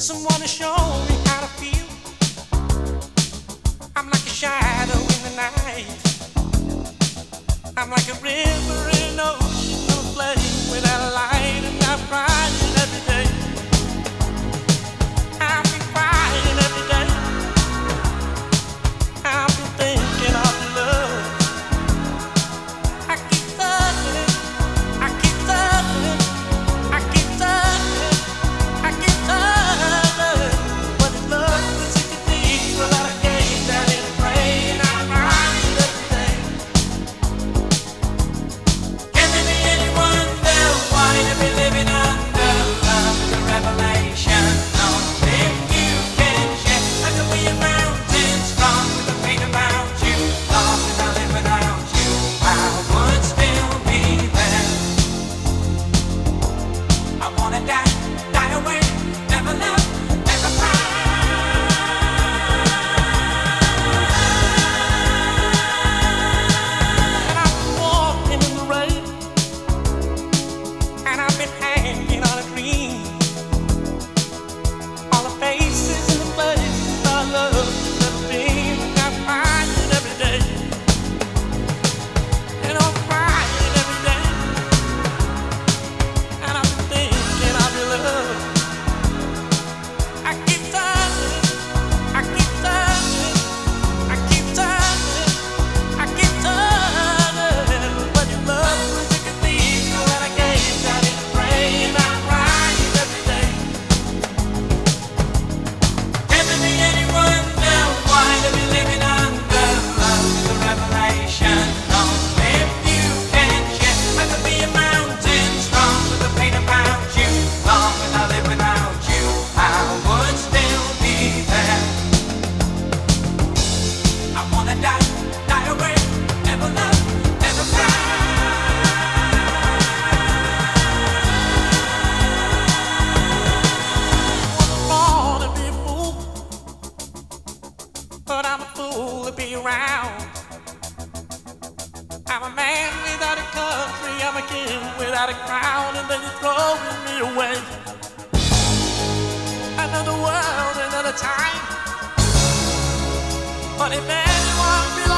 someone to show me how to feel. I'm like a shadow in the night. I'm like a river in an ocean of flame without a light, and I'm crying every day. I've been crying every day. I've been thinking of your love. I keep searching, I keep searching, I keep searching, I keep searching. But his love is such a deep, a lot of gaze down in the brain. I'm crying every day. Can there be anyone there? Why to be living under love is a revelation? No, if you can share, I could be a mountain strong with the pain about you. Lost and I live without you, I would still be there. I wanna die, die away, never love, never cry. And I've been walking in the rain, and I've been hanging on a dream. All the faces and the places I love has never been. I'm crying every day, and I'm crying every day. And I've been thinking of your love. I keep searching, I keep searching, I keep searching, I keep searching. But your love is like a cathedral that I gaze at in the rain. I'm crying every day. Can there be anyone there? Why to be living under love is a revelation? No, if you can share, I could be a mountain strong with the pain about you. Long as I live without you, I would still be there. I wanna die, die away, never love, never cry. I wasn't born to be a fool, but I'm a fool to be around. I'm a man without a country, I'm a king without a crown, and then you're throwing me away. Another world, another time. But if anyone